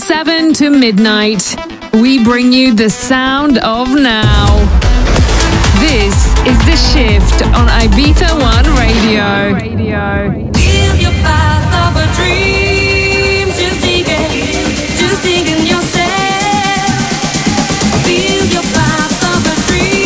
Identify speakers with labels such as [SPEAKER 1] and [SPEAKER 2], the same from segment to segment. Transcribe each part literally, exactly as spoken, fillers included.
[SPEAKER 1] seven to midnight, we bring you the sound of now. This is The Shift on Ibiza One Radio. Radio.
[SPEAKER 2] Feel your path of a dream, just dig it, just dig in yourself. Feel your path of a dream.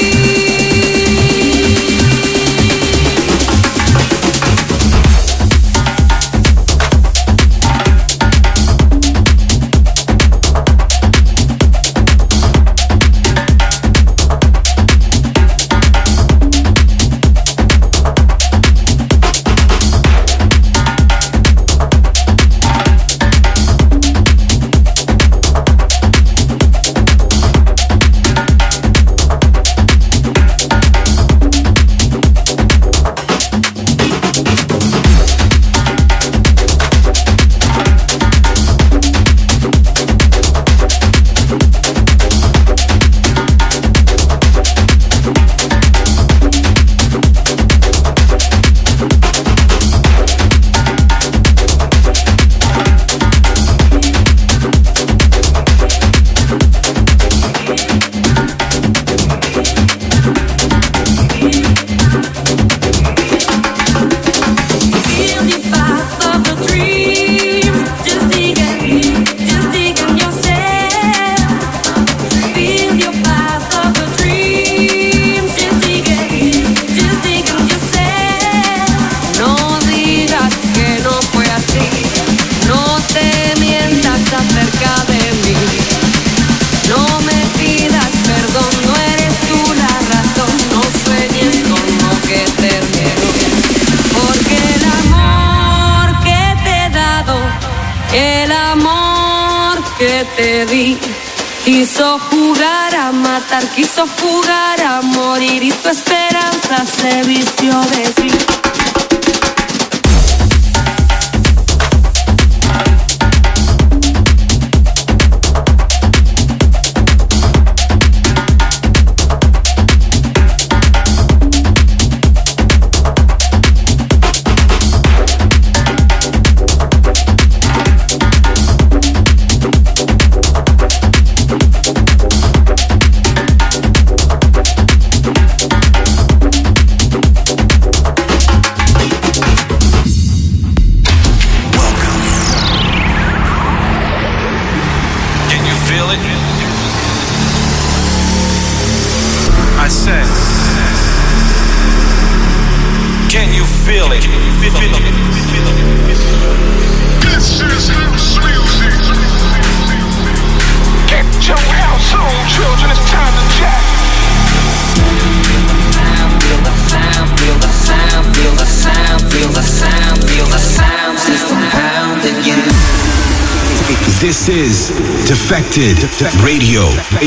[SPEAKER 3] Quiso jugar a matar, quiso jugar a morir y tu esperanza se vistió de gris.
[SPEAKER 4] This is Defected Radio.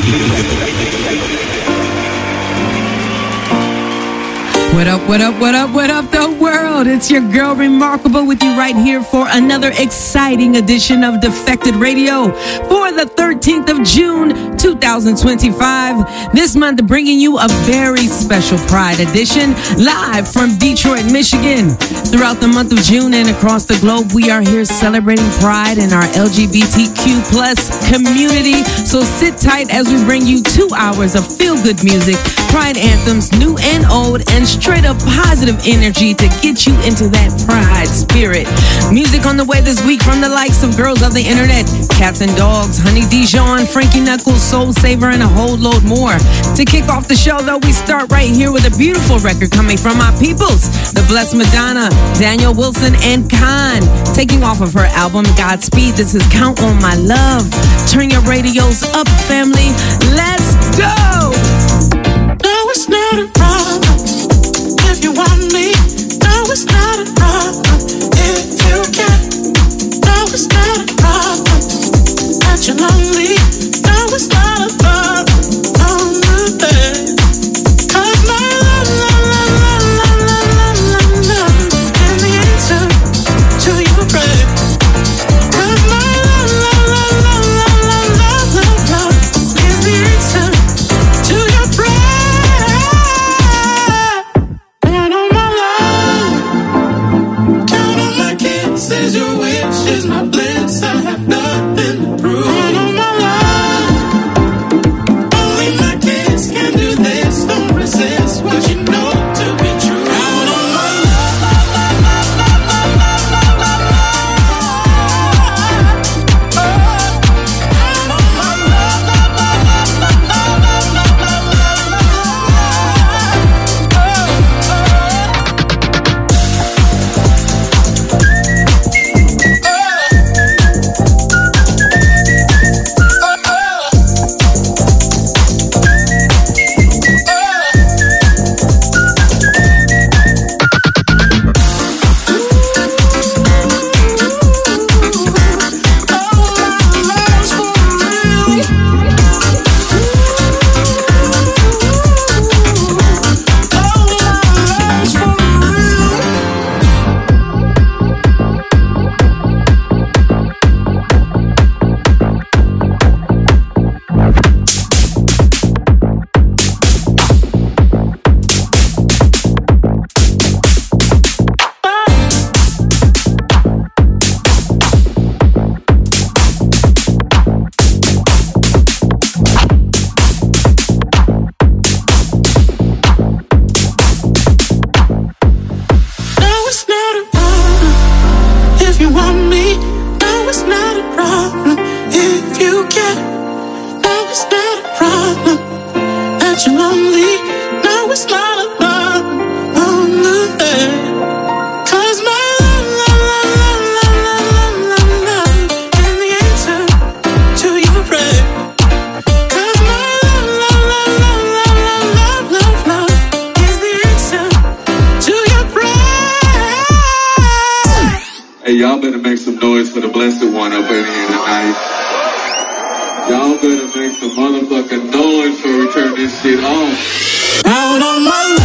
[SPEAKER 5] What up, what up, what up, what up, the world? It's your girl Remarkable with you right here for another exciting edition of Defected Radio for the thirteenth of June, two thousand twenty-five. This month, bringing you a very special Pride edition live from Detroit, Michigan. Throughout the month of June and across the globe, we are here celebrating Pride in our L G B T Q plus community. So sit tight as we bring you two hours of feel-good music, Pride anthems, new and old, and straight up positive energy to get you into that Pride spirit. Music on the way this week from the likes of Girls of the Internet, Cats and Dogs, Honey Dijon, Frankie Knuckles, Soul Saver, and a whole load more. To kick off the show, though, we start right here with a beautiful record coming from our peoples, the Blessed Madonna, Daniel Wilson, and Khan. Taking off of her album, Godspeed, this is Count on My Love. Turn your radios up, family. Let's go!
[SPEAKER 6] No, it's not a problem if you want me. No, it's not a problem if you can. No, it's not a problem that you're lonely. No, it's not a problem on the bed. Cause my love, love, love, love, love, love, love, love is the answer to your prayer. Cause my love, love, love, love, love, love, love, love is the answer to your prayer. And on my love. it's not a problem that you're lonely. No, it's not a problem. Oh, no. Cause my love, love, love, love, love, love, love, love is the answer to your prayer. Cause my love, love, love, love, love, love, love, love is the answer to your prayer.
[SPEAKER 7] Hey, y'all better make some noise for the blessed one up in here tonight. Y'all better make some motherfucking noise before we turn this shit on.
[SPEAKER 6] Out on my love.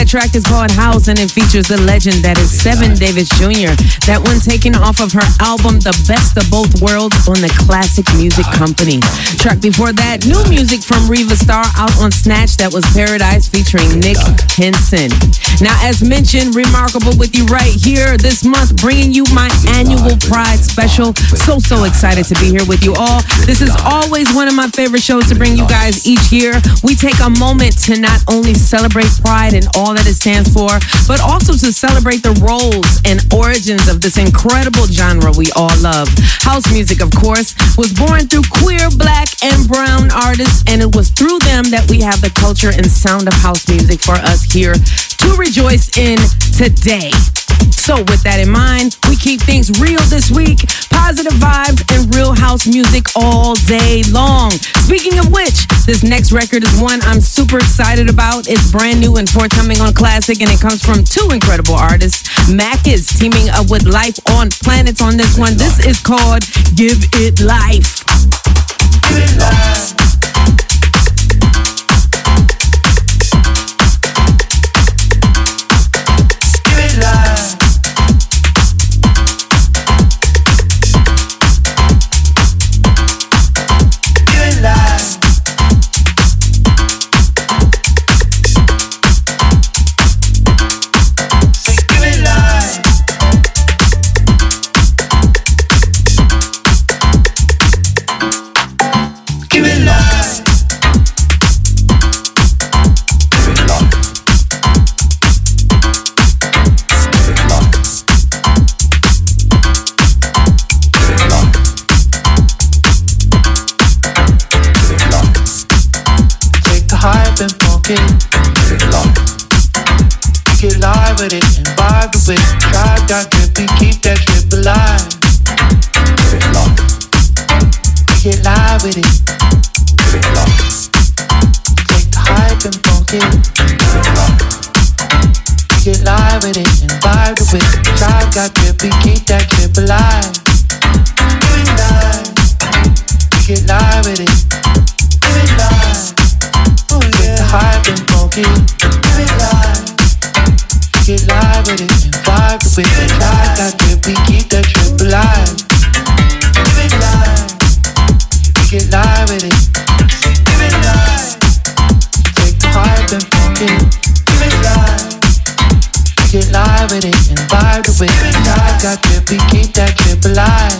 [SPEAKER 5] track is called House, and it features the legend that is Seven Davis Junior That one taken off of her album, The Best of Both Worlds, on the Classic Music Company. Track before that, new music from Riva Starr out on Snatch. That was Paradise featuring Nick Henson. Now, as mentioned, Remarkable with you right here this month, bringing you my annual Pride special. So, so excited to be here with you all. This is always one of my favorite shows to bring you guys each year. We take a moment to not only celebrate Pride and all that it stands for, but also to celebrate the roles and origins of this incredible genre we all love. House music, of course, was born through queer, black, and brown artists, and it was through them that we have the culture and sound of house music for us here to rejoice in today. So with that in mind, we keep things real this week. Positive vibes and real house music all day long. Speaking of which, this next record is one I'm super excited about. It's brand new and forthcoming on Classic, and it comes from two incredible artists. Mac is teaming up with Life on Planets on this one. This is called Give It Life.
[SPEAKER 6] Give it life. Give it life. Get live with it and vibe with it. Drive that trip and keep that trip alive. Get live with it. Take the hype and funk it. Get live with it and vibe with it. Drive that trip and keep that trip alive. Get live with it. Take the hype and funk it. Get live with it and vibe with it. Drive that trip, we keep that trip alive. Give it live. Get live with it. Give it live. Take the hype and funk it. Give it live. Get live with it and vibe with it. Drive that trip, we keep that trip alive.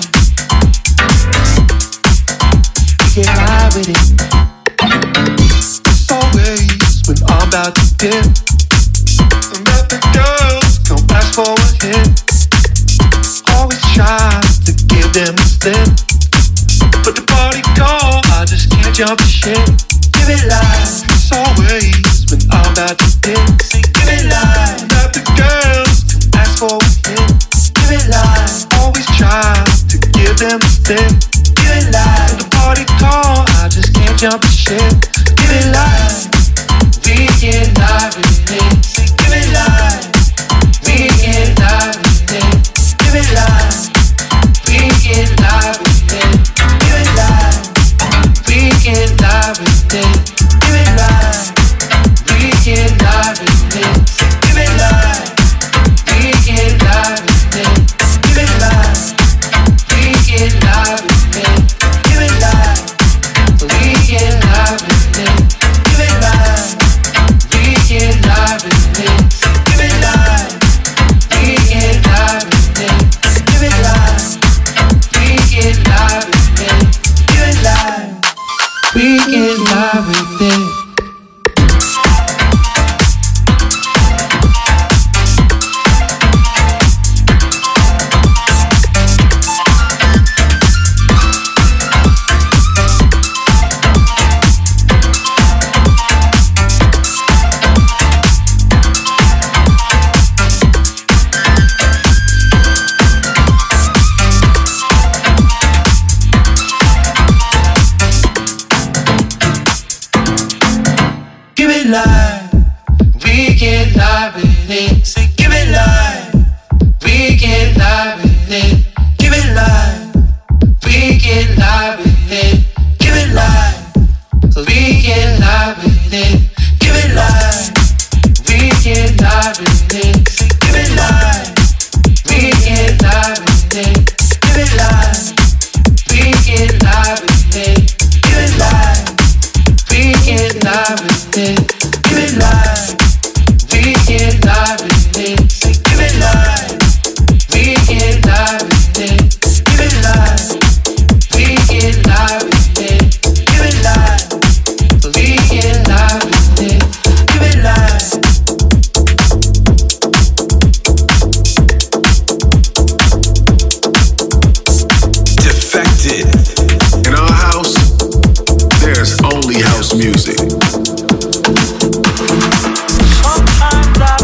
[SPEAKER 6] Get live with it. It's always when I'm about to dip. The girls don't ask for a hit. Always try to give them a step, but the party gone, I just can't jump the shit. Give it life. It's always when I'm about to dip. Say give it life. That the girls don't ask for a hit. Give it life. Always try to give them a step. Give it life. But the party gone, I just can't jump the shit. Give it life. We get live with it. Say give it life. We get live with it. Give it live. We get live with it. Give it live. We get live with it. Give it live. We get live with it. Give it live. We get live with it. Give it live. We get live with it. Give it live. We get live with it. Give it live.
[SPEAKER 4] In our house, there's only house music.
[SPEAKER 6] Sometimes I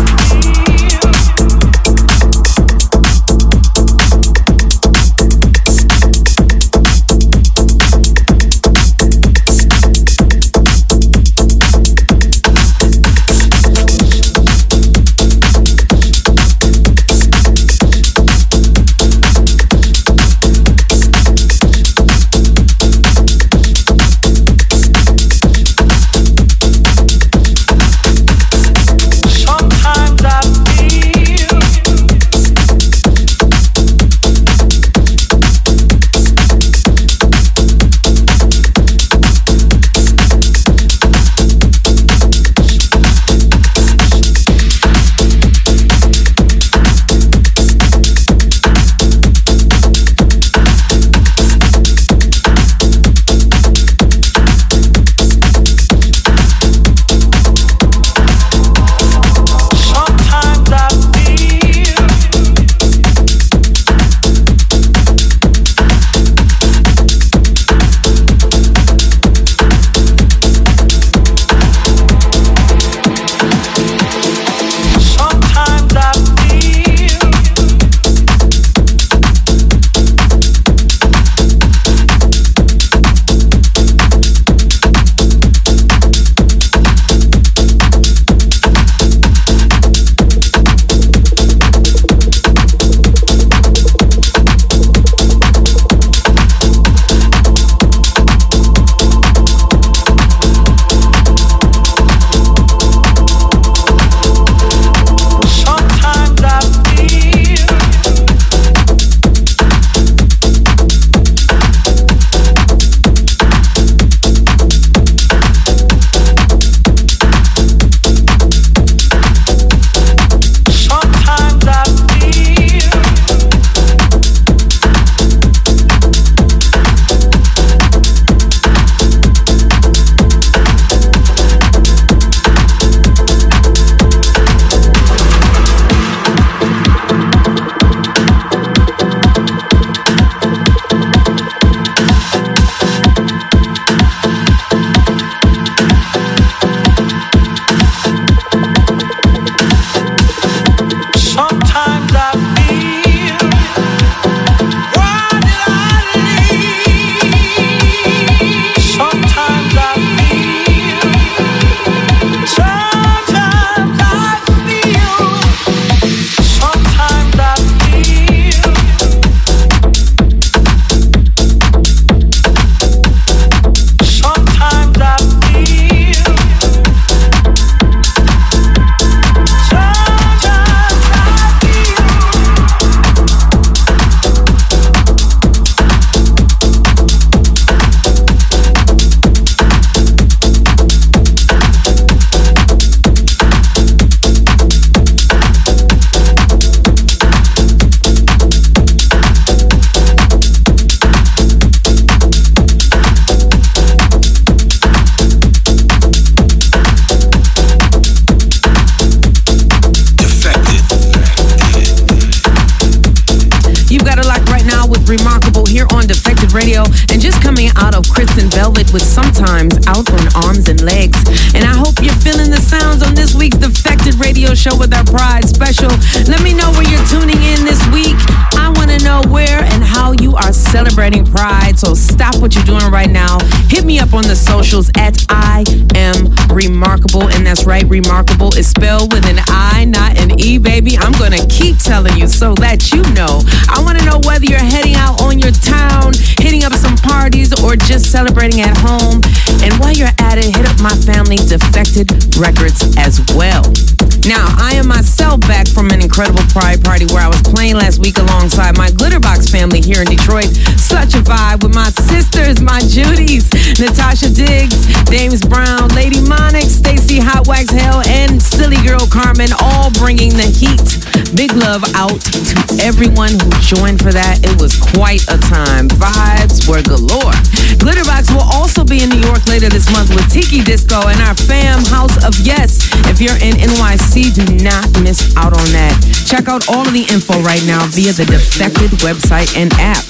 [SPEAKER 5] Radio, and just coming out of Kristen Velvet with Sometimes Out on Arms and Legs. And I hope you're feeling the sounds on this week's Defected Radio Show with our Pride Special. Let me know where you're tuning in this week. I want to know where and how you are celebrating Pride. So stop what you're doing right now. Hit me up on the socials at I am Remarkable. And that's right, Remarkable is spelled with an I, not an E, baby. I'm going to keep telling you so that you know. I want to know whether you're heading out on your town, hitting up some parties, or just celebrating at home. And while you're at it, hit up my family, Defected Records, as well. Now, I am myself back from an incredible Pride party where I was playing last week alongside my Glitterbox family here in Detroit. Such a vibe with my sisters, my Judys, Natasha Diggs, James Brown, Lady Monix, Stacey Hot Wax Hell, and Silly Girl Carmen, all bringing the heat. Big love out to everyone who joined for that. It was quite a time. Vibes were galore. Glitterbox will also be in New York later this month with Tiki Disco and our fam House of Yes. If you're in N Y C, do not miss out on that. Check out all of the info right now via the Defected website and app.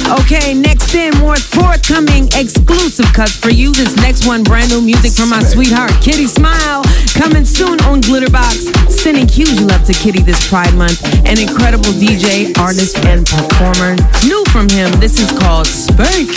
[SPEAKER 5] Okay, next in, more forthcoming exclusive cuts for you. This next one, brand new music from my sweetheart, Kitty Smile. Coming soon on Glitterbox. Sending huge love to Kitty this Pride Month. An incredible D J, artist, and performer. New from him, this is called Spank.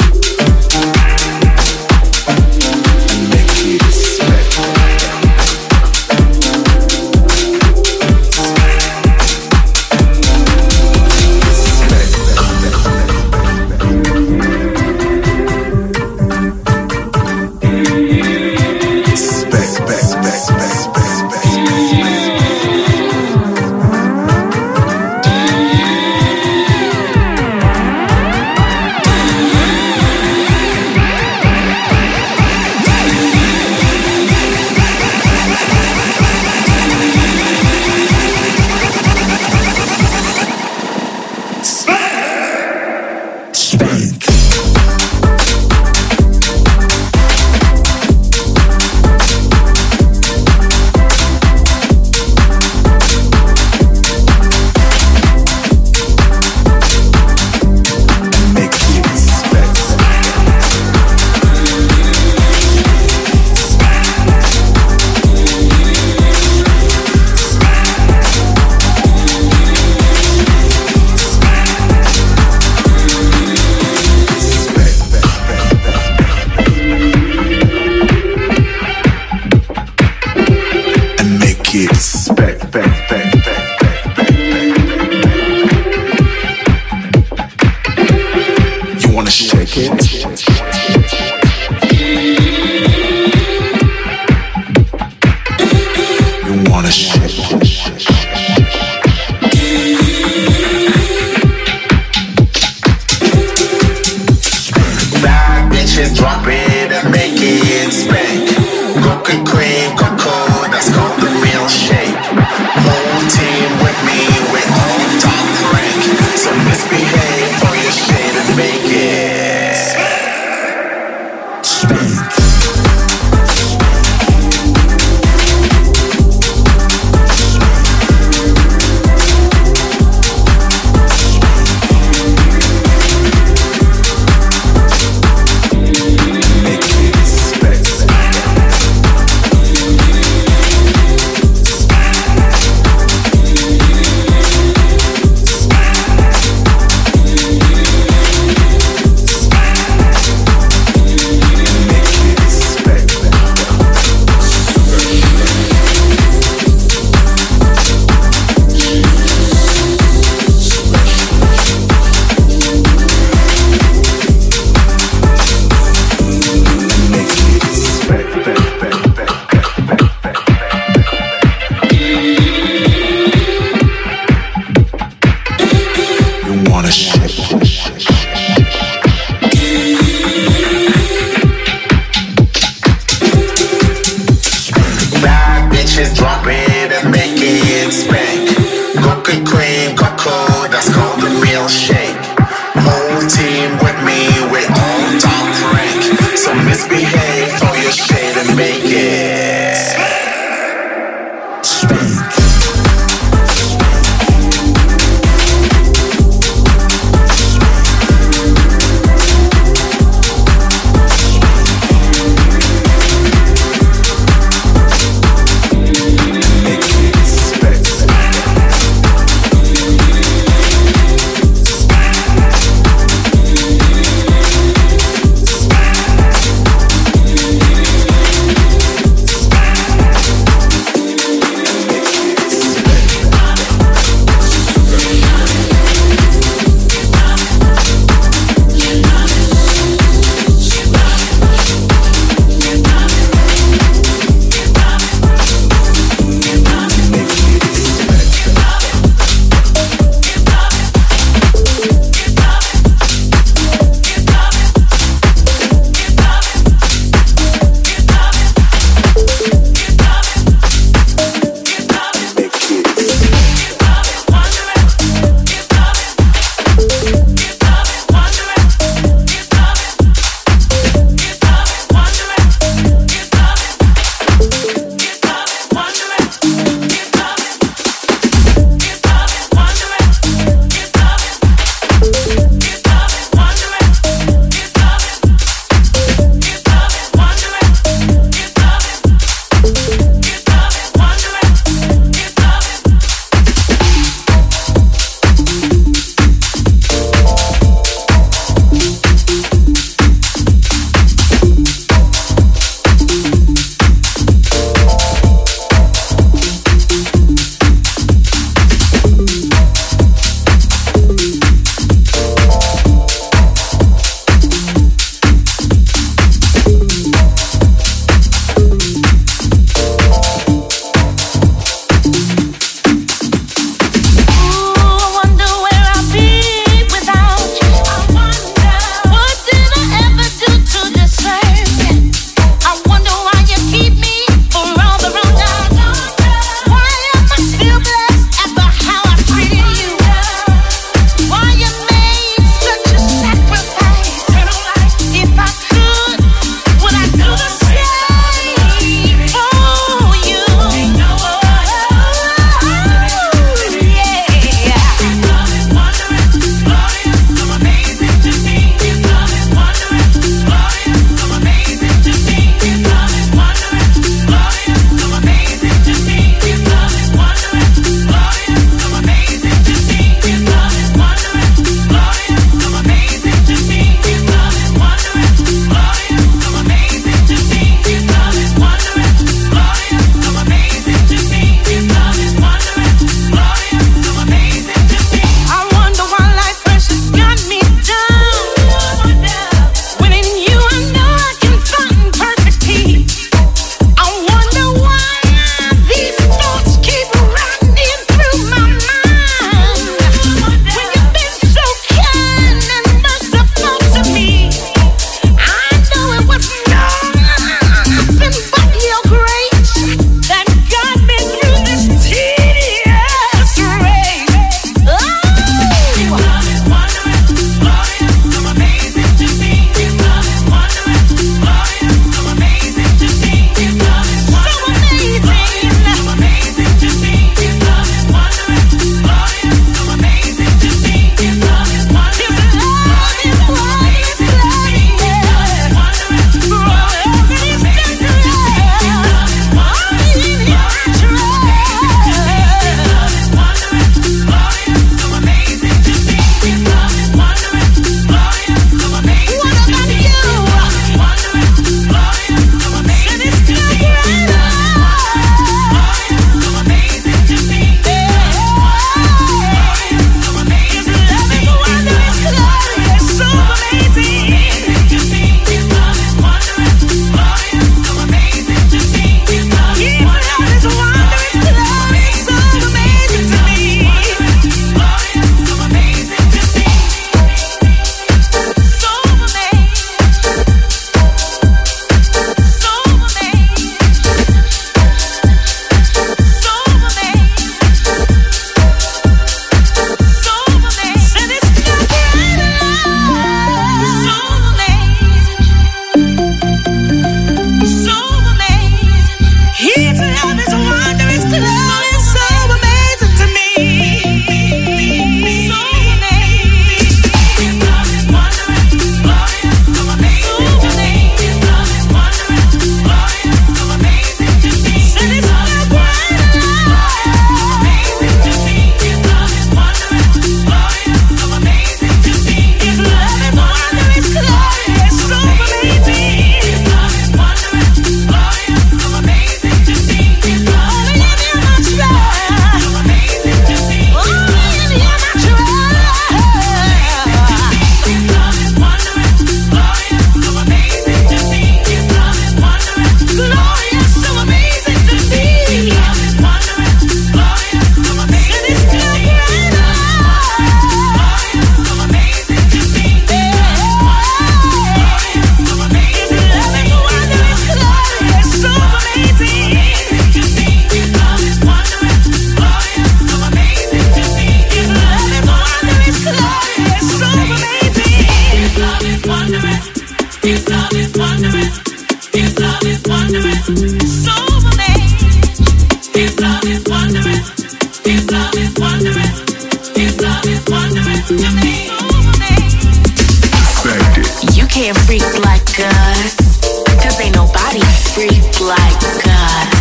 [SPEAKER 8] You can't freak like us, 'cause ain't nobody freak like us.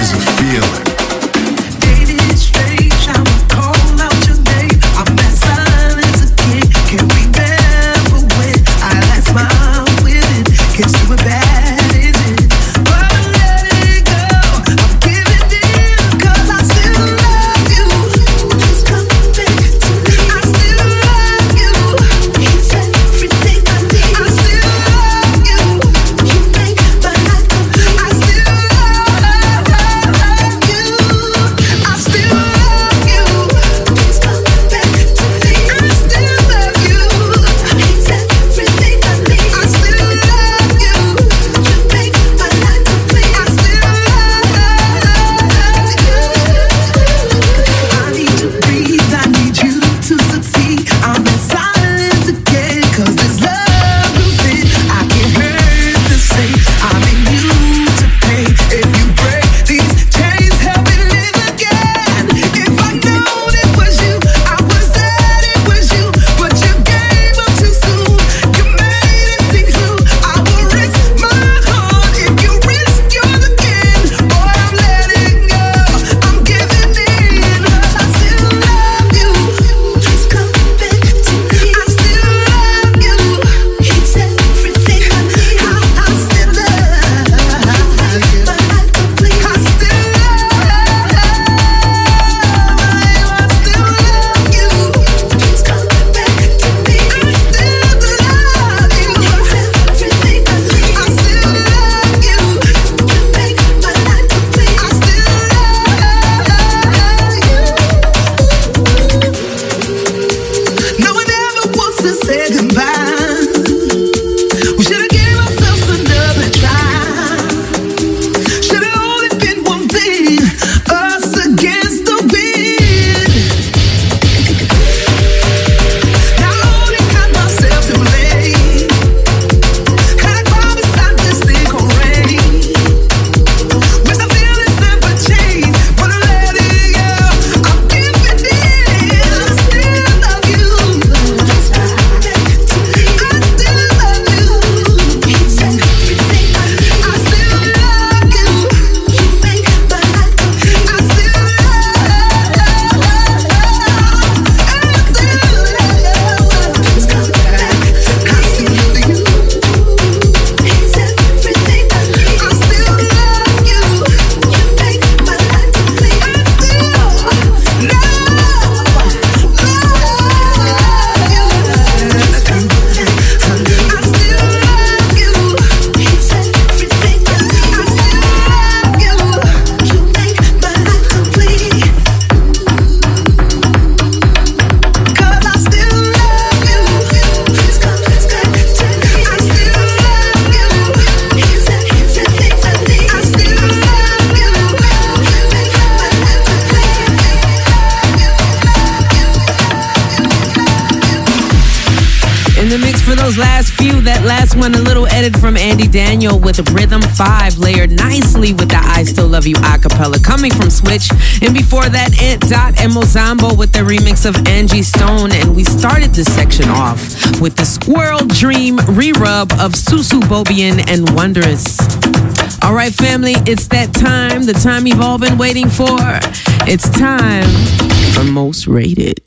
[SPEAKER 5] those last few, that last one, a little edit from Andy Daniel with Rhythm five, layered nicely with the I Still Love You acapella coming from Switch. And before that, Ant Dot and Mozambo with the remix of Angie Stone. And we started this section off with the Squirrel Dream re-rub of Susu Bobian and Wondrous. All right, family, it's that time, the time you've all been waiting for. It's time for Most Rated.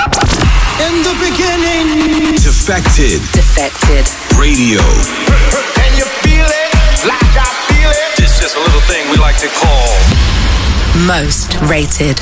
[SPEAKER 9] In the beginning,
[SPEAKER 4] Defected.
[SPEAKER 8] Defected.
[SPEAKER 4] Radio.
[SPEAKER 9] Can you feel it? Like I feel it?
[SPEAKER 10] It's just a little thing we like to call
[SPEAKER 8] Most Rated.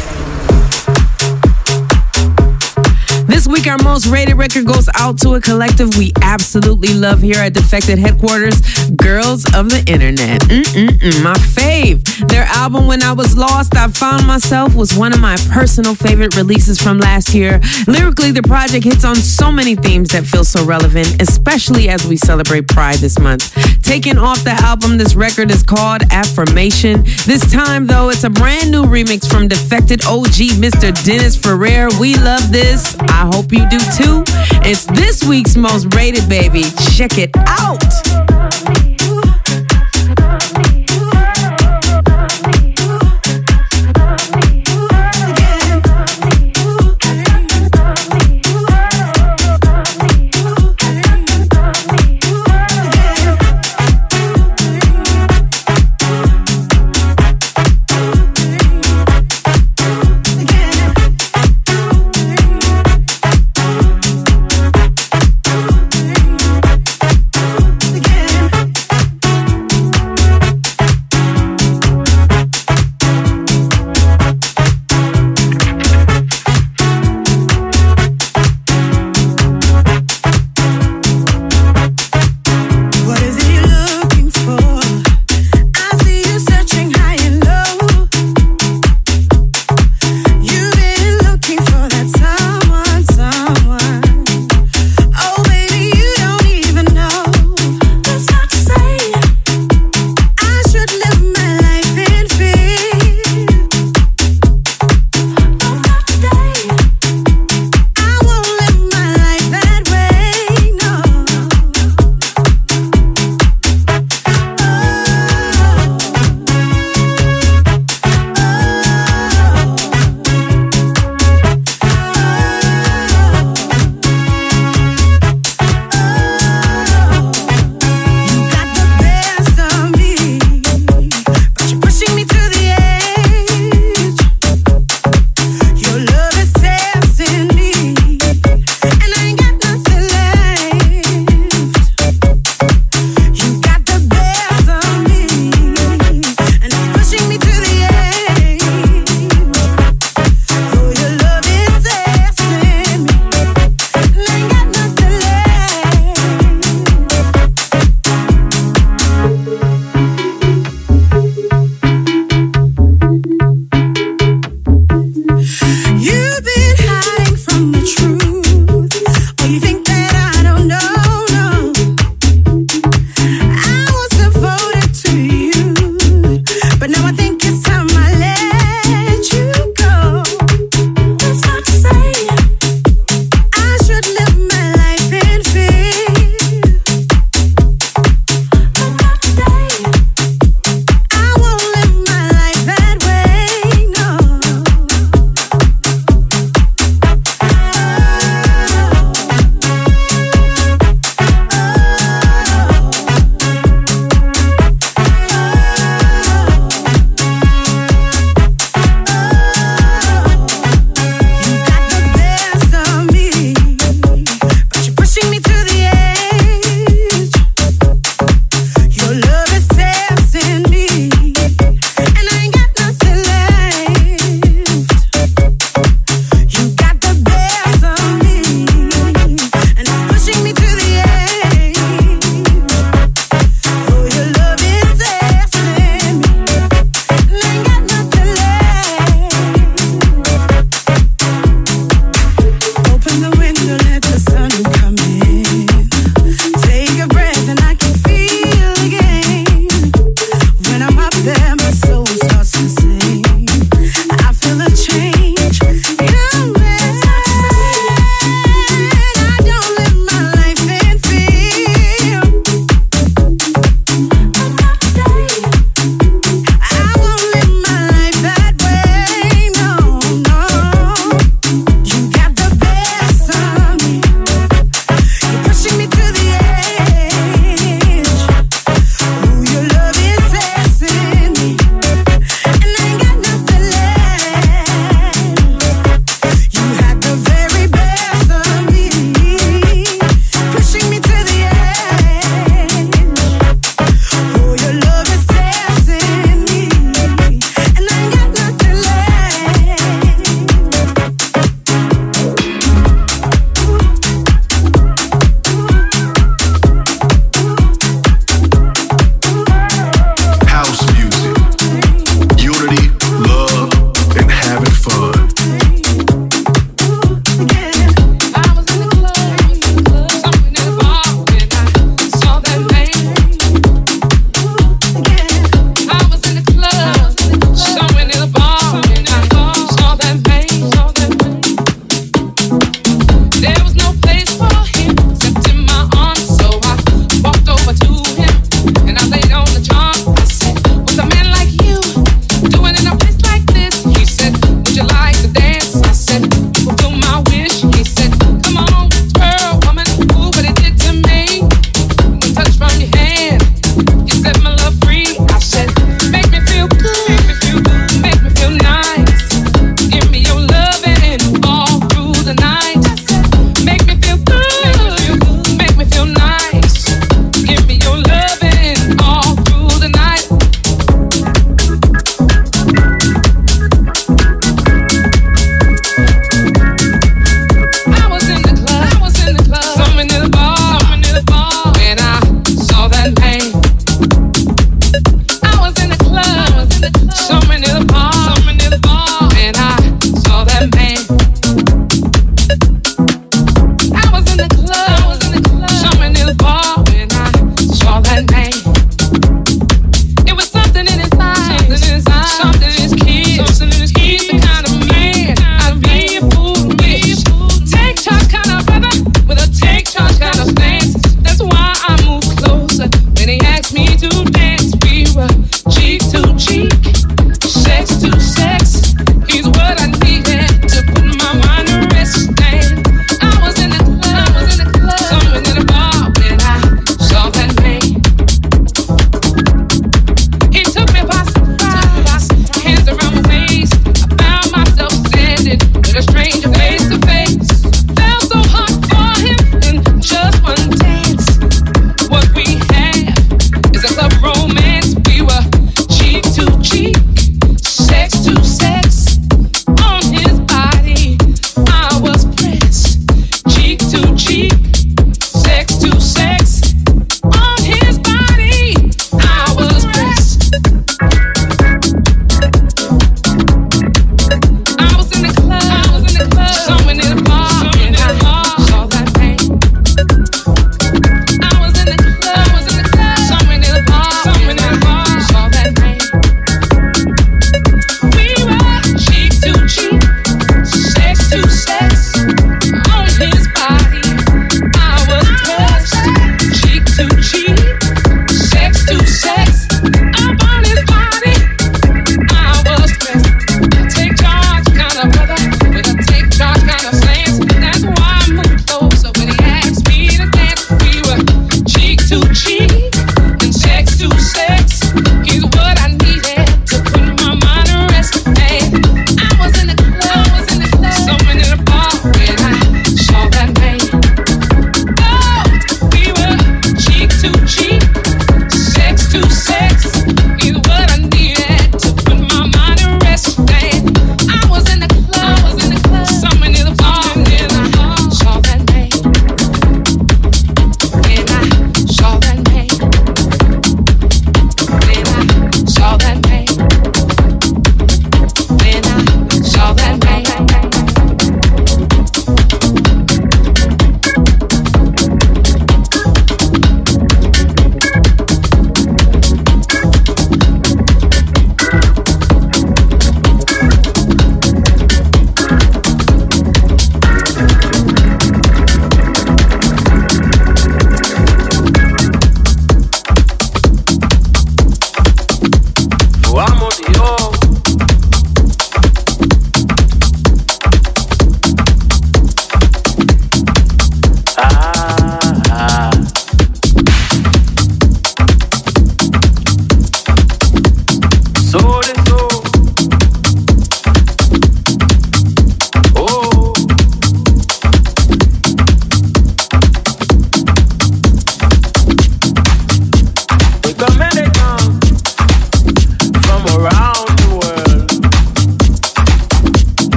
[SPEAKER 5] This week, our Most Rated record goes out to a collective we absolutely love here at Defected Headquarters, Girls of the Internet. Mm-mm-mm, my fave. Their album, When I Was Lost, I Found Myself, was one of my personal favorite releases from last year. Lyrically, the project hits on so many themes that feel so relevant, especially as we celebrate Pride this month. Taken off the album, this record is called Affirmation. This time, though, it's a brand new remix from Defected O G, Mister Dennis Ferrer. We love this. I hope you do too. It's this week's Most Rated, baby. Check it out.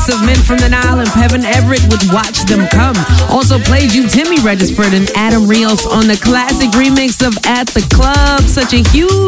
[SPEAKER 5] remix of Men from the Nile and Pevin Everett with Watch Them Come. Also played you Timmy Regisford and Adam Rios on the classic remix of At the Club. Such a huge